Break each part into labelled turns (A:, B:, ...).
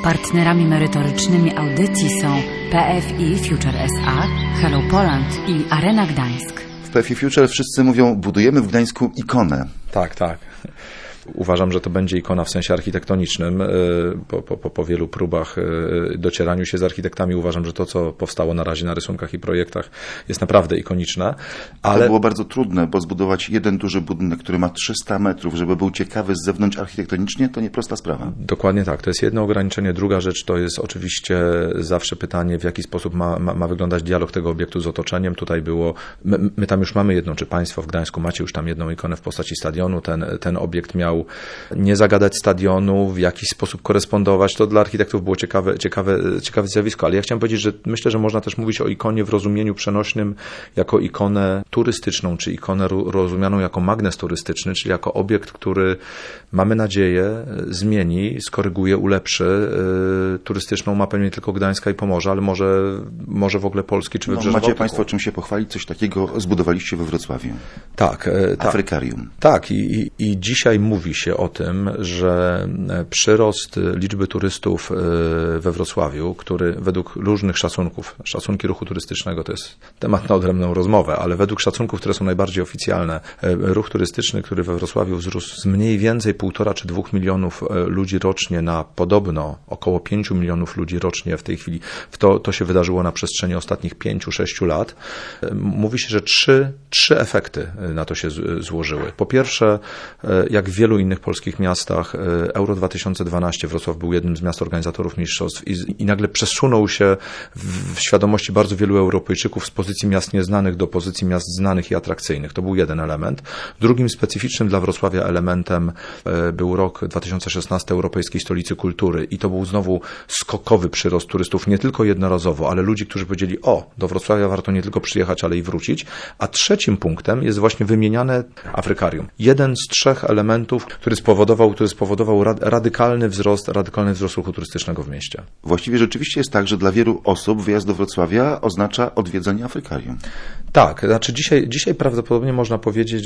A: Partnerami merytorycznymi audycji są PFI Future SA, Hello Poland i Arena Gdańsk.
B: W PFI Future wszyscy mówią, budujemy w Gdańsku ikonę.
C: Tak, tak. Uważam, że to będzie ikona w sensie architektonicznym. Po wielu próbach docieraniu się z architektami uważam, że to, co powstało na razie na rysunkach i projektach, jest naprawdę ikoniczne. Ale
B: to było bardzo trudne, bo zbudować jeden duży budynek, który ma 300 metrów, żeby był ciekawy z zewnątrz architektonicznie, to nieprosta sprawa.
C: Dokładnie tak. To jest jedno ograniczenie. Druga rzecz to jest oczywiście zawsze pytanie, w jaki sposób ma wyglądać dialog tego obiektu z otoczeniem. Tutaj było, my tam już mamy jedną, czy Państwo w Gdańsku macie już tam jedną ikonę w postaci stadionu. Ten obiekt miał nie zagadać stadionu, w jakiś sposób korespondować. To dla architektów było ciekawe zjawisko, ale ja chciałem powiedzieć, że myślę, że można też mówić o ikonie w rozumieniu przenośnym jako ikonę turystyczną, czy ikonę rozumianą jako magnes turystyczny, czyli jako obiekt, który mamy nadzieję zmieni, skoryguje, ulepszy turystyczną mapę nie tylko Gdańska i Pomorza, ale może w ogóle Polski czy Wybrzeża Bałtyku.
B: Macie Państwo czym się pochwalić? Coś takiego zbudowaliście we Wrocławiu.
C: Tak.
B: Afrykarium.
C: Tak i dzisiaj mówi się o tym, że przyrost liczby turystów we Wrocławiu, który według różnych szacunki ruchu turystycznego to jest temat na odrębną rozmowę, ale według szacunków, które są najbardziej oficjalne, ruch turystyczny, który we Wrocławiu wzrósł z mniej więcej 1,5 czy 2 milionów ludzi rocznie na podobno około 5 milionów ludzi rocznie w tej chwili. To się wydarzyło na przestrzeni ostatnich 5-6 lat. Mówi się, że trzy efekty na to się złożyły. Po pierwsze, jak w wielu innych polskich miastach, Euro 2012 Wrocław był jednym z miast organizatorów mistrzostw i nagle przesunął się w świadomości bardzo wielu Europejczyków z pozycji miast nieznanych do pozycji miast znanych i atrakcyjnych. To był jeden element. Drugim specyficznym dla Wrocławia elementem był rok 2016 Europejskiej Stolicy Kultury i to był znowu skokowy przyrost turystów, nie tylko jednorazowo, ale ludzi, którzy powiedzieli, do Wrocławia warto nie tylko przyjechać, ale i wrócić. A trzecim punktem jest właśnie wymieniane Afrykarium. Jeden z trzech elementów, który spowodował radykalny wzrost ruchu turystycznego w mieście.
B: Właściwie rzeczywiście jest tak, że dla wielu osób wyjazd do Wrocławia oznacza odwiedzenie Afrykarium.
C: Tak, znaczy dzisiaj prawdopodobnie można powiedzieć,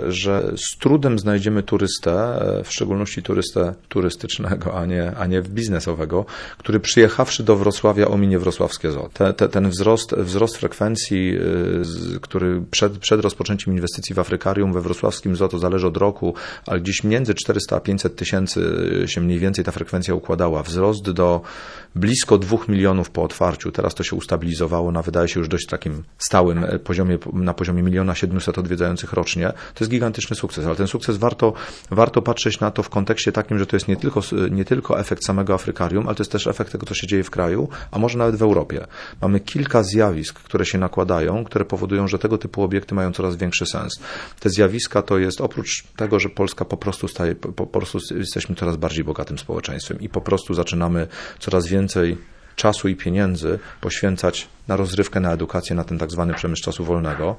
C: że z trudem znajdziemy turystę, w szczególności turystę turystycznego, a nie biznesowego, który przyjechawszy do Wrocławia ominie wrocławskie zoo. Ten wzrost frekwencji, który przed rozpoczęciem inwestycji w Afrykarium we wrocławskim zoo, to zależy od roku, ale gdzieś między 400 a 500 tysięcy się mniej więcej ta frekwencja układała. Wzrost do blisko 2 milionów po otwarciu. Teraz to się ustabilizowało na, wydaje się, już dość takim stałym poziomie, na poziomie 1 700 000 odwiedzających rocznie. To jest gigantyczny sukces, ale ten sukces warto patrzeć na to w kontekście takim, że to jest nie tylko efekt samego Afrykarium, ale to jest też efekt tego, co się dzieje w kraju, a może nawet w Europie. Mamy kilka zjawisk, które się nakładają, które powodują, że tego typu obiekty mają coraz większy sens. Te zjawiska to jest oprócz tego, że Polska po prostu jesteśmy coraz bardziej bogatym społeczeństwem i po prostu zaczynamy coraz więcej czasu i pieniędzy poświęcać na rozrywkę, na edukację, na ten tak zwany przemysł czasu wolnego.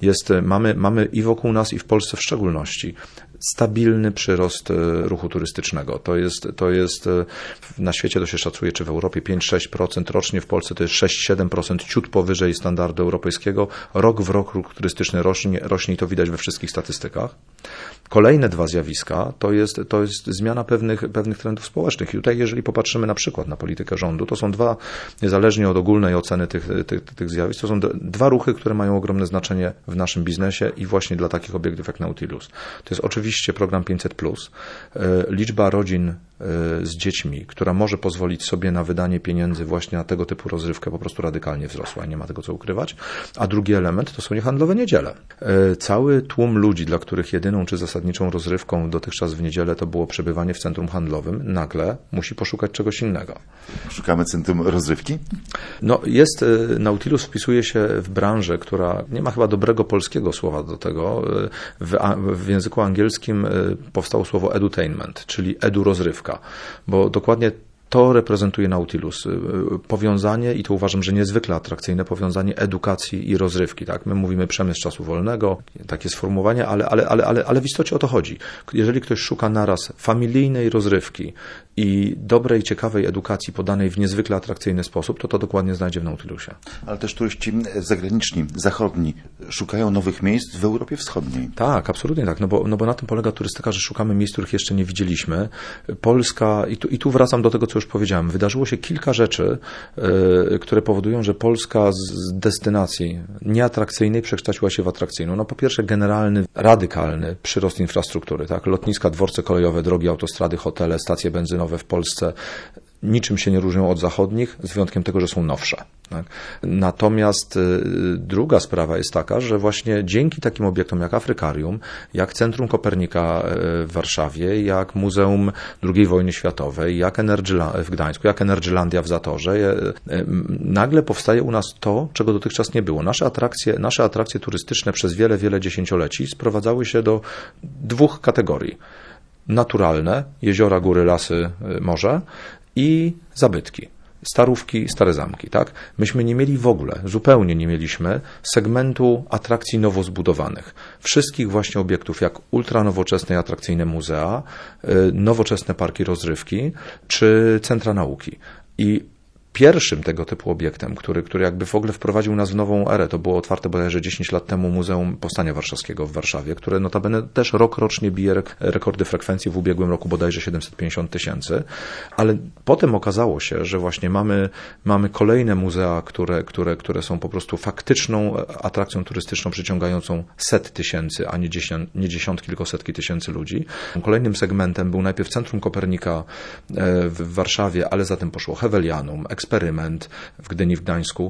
C: Mamy i wokół nas, i w Polsce w szczególności stabilny przyrost ruchu turystycznego. To jest na świecie to się szacuje, czy w Europie 5-6% rocznie, w Polsce to jest 6-7%, ciut powyżej standardu europejskiego. Rok w rok ruch turystyczny rośnie i to widać we wszystkich statystykach. Kolejne dwa zjawiska to jest zmiana pewnych trendów społecznych. I tutaj, jeżeli popatrzymy na przykład na politykę rządu, to są dwa, niezależnie od ogólnej oceny tych zjawisk, to są dwa ruchy, które mają ogromne znaczenie w naszym biznesie i właśnie dla takich obiektów jak Nautilus. To jest oczywiście program 500+, liczba rodzin z dziećmi, która może pozwolić sobie na wydanie pieniędzy właśnie na tego typu rozrywkę, po prostu radykalnie wzrosła, nie ma tego co ukrywać. A drugi element to są niehandlowe niedziele. Cały tłum ludzi, dla których jedyną czy zasadniczą rozrywką dotychczas w niedzielę to było przebywanie w centrum handlowym, nagle musi poszukać czegoś innego.
B: Szukamy centrum rozrywki?
C: Nautilus wpisuje się w branżę, która nie ma chyba dobrego polskiego słowa do tego. W języku angielskim powstało słowo edutainment, czyli rozrywka, bo dokładnie to reprezentuje Nautilus. Powiązanie, i to uważam, że niezwykle atrakcyjne, powiązanie edukacji i rozrywki. Tak? My mówimy przemysł czasu wolnego, takie sformułowanie, ale w istocie o to chodzi. Jeżeli ktoś szuka naraz familijnej rozrywki i dobrej, ciekawej edukacji podanej w niezwykle atrakcyjny sposób, to dokładnie znajdzie w Nautilusie.
B: Ale też turyści zagraniczni, zachodni szukają nowych miejsc w Europie Wschodniej.
C: Tak, absolutnie tak, no bo na tym polega turystyka, że szukamy miejsc, których jeszcze nie widzieliśmy. Polska, i tu wracam do tego, co co już powiedziałem, wydarzyło się kilka rzeczy, które powodują, że Polska z destynacji nieatrakcyjnej przekształciła się w atrakcyjną. No po pierwsze generalny, radykalny przyrost infrastruktury, tak? Lotniska, dworce kolejowe, drogi, autostrady, hotele, stacje benzynowe w Polsce niczym się nie różnią od zachodnich, z wyjątkiem tego, że są nowsze. Tak? Natomiast druga sprawa jest taka, że właśnie dzięki takim obiektom jak Afrykarium, jak Centrum Kopernika w Warszawie, jak Muzeum II Wojny Światowej, jak w Gdańsku, jak Energylandia w Zatorze, nagle powstaje u nas to, czego dotychczas nie było. Nasze atrakcje turystyczne przez wiele, wiele dziesięcioleci sprowadzały się do dwóch kategorii. Naturalne, jeziora, góry, lasy, morze i zabytki. Starówki, stare zamki, tak? Myśmy nie mieli w ogóle, zupełnie nie mieliśmy segmentu atrakcji nowo zbudowanych. Wszystkich właśnie obiektów, jak ultranowoczesne i atrakcyjne muzea, nowoczesne parki rozrywki, czy centra nauki. I pierwszym tego typu obiektem, który jakby w ogóle wprowadził nas w nową erę, to było otwarte bodajże 10 lat temu Muzeum Powstania Warszawskiego w Warszawie, które notabene też rocznie bije rekordy frekwencji, w ubiegłym roku bodajże 750 000, ale potem okazało się, że właśnie mamy kolejne muzea, które są po prostu faktyczną atrakcją turystyczną przyciągającą set tysięcy, a nie dziesiątki, tylko setki tysięcy ludzi. Kolejnym segmentem był najpierw Centrum Kopernika w Warszawie, ale zatem poszło Hewelianum, Eksperyment w Gdyni, w Gdańsku,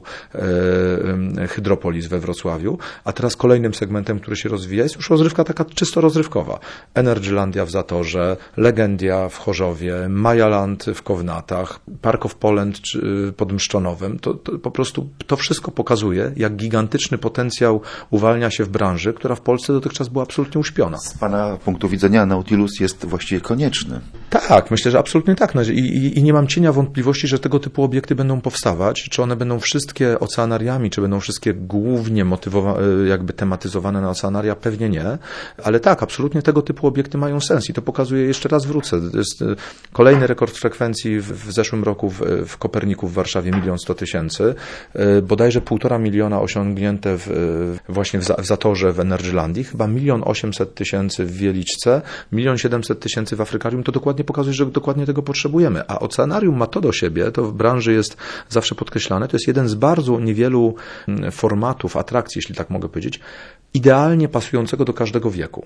C: Hydropolis we Wrocławiu, a teraz kolejnym segmentem, który się rozwija, jest już rozrywka taka czysto rozrywkowa. Energylandia w Zatorze, Legendia w Chorzowie, Majaland w Kownatach, Park of Poland pod Mszczonowem. To po prostu to wszystko pokazuje, jak gigantyczny potencjał uwalnia się w branży, która w Polsce dotychczas była absolutnie uśpiona.
B: Z Pana punktu widzenia Nautilus jest właściwie konieczny.
C: Tak, myślę, że absolutnie tak. No, i nie mam cienia wątpliwości, że tego typu obiekty będą powstawać, czy one będą wszystkie oceanariami, czy będą wszystkie głównie jakby tematyzowane na oceanaria, pewnie nie, ale tak, absolutnie tego typu obiekty mają sens i to pokazuje, jeszcze raz wrócę, to jest kolejny rekord frekwencji w zeszłym roku w Koperniku w Warszawie, 1 100 000, bodajże 1,5 miliona osiągnięte właśnie w Zatorze w Energylandii, chyba 1 800 000 w Wieliczce, 1 700 000 w Afrykarium, to dokładnie pokazuje, że dokładnie tego potrzebujemy, a oceanarium ma to do siebie, to w branży jest zawsze podkreślane, to jest jeden z bardzo niewielu formatów atrakcji, jeśli tak mogę powiedzieć, idealnie pasującego do każdego wieku.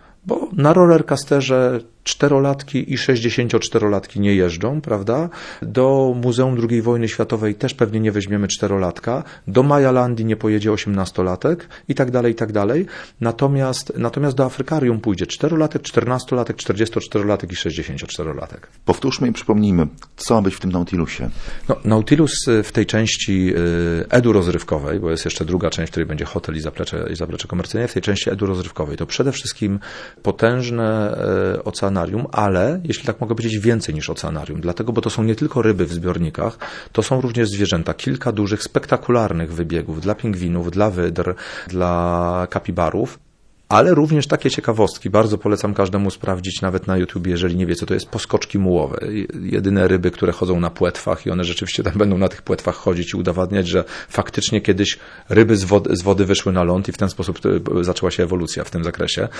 C: Bo na rollercoasterze 4-latki i 64-latki nie jeżdżą, prawda? Do Muzeum II Wojny Światowej też pewnie nie weźmiemy 4-latka, do Majalandii nie pojedzie 18-latek i tak dalej, i tak dalej. Natomiast do Afrykarium pójdzie 4-latek, 14-latek, 44-latek i 64-latek.
B: Powtórzmy i przypomnijmy, co ma być w tym Nautilusie.
C: No, Nautilus w tej części edu-rozrywkowej, bo jest jeszcze druga część, w której będzie hotel i zaplecze komercyjne, w tej części edu-rozrywkowej to przede wszystkim potężne oceanarium, ale, jeśli tak mogę powiedzieć, więcej niż oceanarium. Dlatego, bo to są nie tylko ryby w zbiornikach, to są również zwierzęta. Kilka dużych, spektakularnych wybiegów dla pingwinów, dla wydr, dla kapibarów. Ale również takie ciekawostki, bardzo polecam każdemu sprawdzić nawet na YouTube, jeżeli nie wie, co to jest, poskoczki mułowe. Jedyne ryby, które chodzą na płetwach i one rzeczywiście tam będą na tych płetwach chodzić i udowadniać, że faktycznie kiedyś ryby z wody wyszły na ląd i w ten sposób zaczęła się ewolucja w tym zakresie.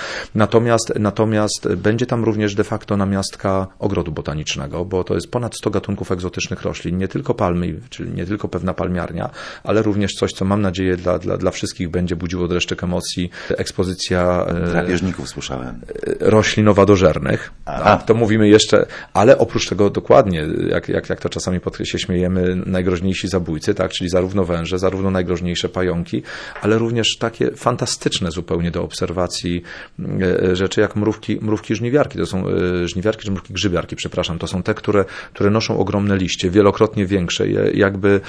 C: Natomiast będzie tam również de facto namiastka ogrodu botanicznego, bo to jest ponad 100 gatunków egzotycznych roślin, nie tylko palmy, czyli nie tylko pewna palmiarnia, ale również coś, co mam nadzieję dla wszystkich będzie budziło dreszczyk emocji, ekspozycja
B: drapieżników słyszałem.
C: Roślinowadożernych. Tak, to mówimy jeszcze, ale oprócz tego dokładnie, jak to czasami się śmiejemy, najgroźniejsi zabójcy, tak, czyli zarówno węże, zarówno najgroźniejsze pająki, ale również takie fantastyczne zupełnie do obserwacji rzeczy jak mrówki żniwiarki. To są żniwiarki czy mrówki grzybiarki, przepraszam. To są te, które noszą ogromne liście, wielokrotnie większe. Jakby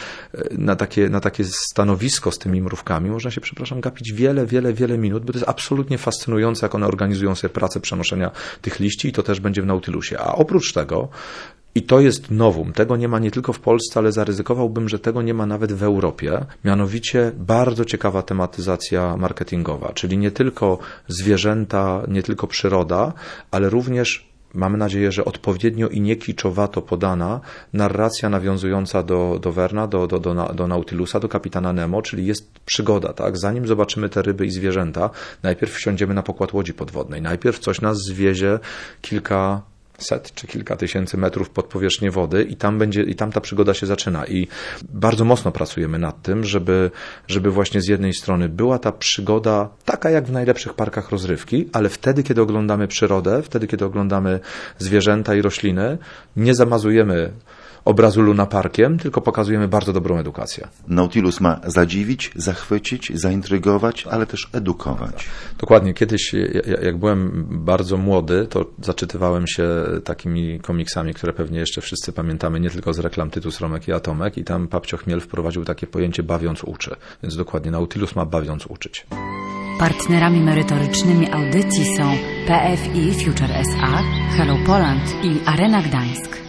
C: na takie stanowisko z tymi mrówkami można się, gapić wiele minut, bo to jest absolutnie fascynujące, jak one organizują sobie pracę przenoszenia tych liści i to też będzie w Nautilusie. A oprócz tego, i to jest novum, tego nie ma nie tylko w Polsce, ale zaryzykowałbym, że tego nie ma nawet w Europie, mianowicie bardzo ciekawa tematyzacja marketingowa, czyli nie tylko zwierzęta, nie tylko przyroda, ale również mamy nadzieję, że odpowiednio i nie kiczowato podana narracja nawiązująca do Verna, do Nautilusa, do Kapitana Nemo, czyli jest przygoda, tak? Zanim zobaczymy te ryby i zwierzęta, najpierw wsiądziemy na pokład łodzi podwodnej, najpierw coś nas zwiezie kilka set czy kilka tysięcy metrów pod powierzchnię wody i tam ta przygoda się zaczyna. I bardzo mocno pracujemy nad tym, żeby właśnie z jednej strony była ta przygoda taka jak w najlepszych parkach rozrywki, ale wtedy, kiedy oglądamy przyrodę, wtedy, kiedy oglądamy zwierzęta i rośliny, nie zamazujemy obrazu lunaparkiem, tylko pokazujemy bardzo dobrą edukację.
B: Nautilus ma zadziwić, zachwycić, zaintrygować, ale też edukować.
C: Dokładnie. Kiedyś, jak byłem bardzo młody, to zaczytywałem się takimi komiksami, które pewnie jeszcze wszyscy pamiętamy, nie tylko z reklam Tytus, Romek i Atomek, i tam Papcio Chmiel wprowadził takie pojęcie bawiąc uczy. Więc dokładnie, Nautilus ma bawiąc uczyć.
A: Partnerami merytorycznymi audycji są PFI Future SA, Hello Poland i Arena Gdańsk.